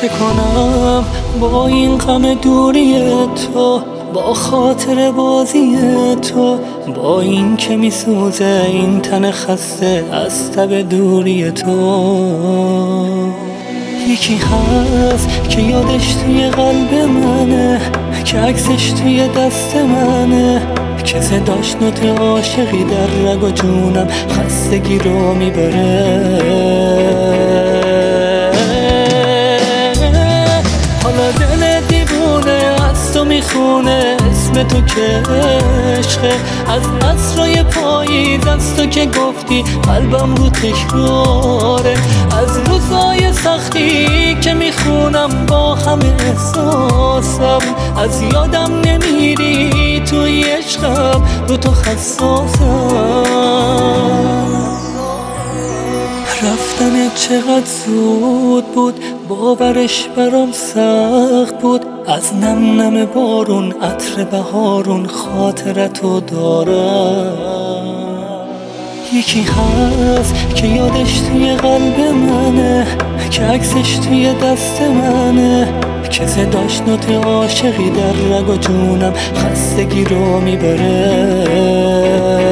چه کنم با این غم دوری تو، با خاطر بازی تو، با این که میسوزه این تن خسته از تب دوری تو. یکی هست که یادش توی قلب منه، که عکسش توی دست منه، که صداش نوت عاشقی در رگ و جونم خستگی رو میبره. حالا دل دیوونه از تو میخونه اسم تو که عشقه، از عصرای پاییز از تو که گفتی قلبم رو تکراره، از روزای سختی که میخونم با همه احساسم، از یادم نمیری توی عشقم رو تو حساسم. رفتن چقدر زود بود باورش برام سخت بود، از نم نم بارون عطر بهارون خاطرتو دارم. یکی هست که یادش توی قلب منه، که عکسش توی دست منه، که صداش نوت عاشقی در رگ و جونم خستگی رو میبره.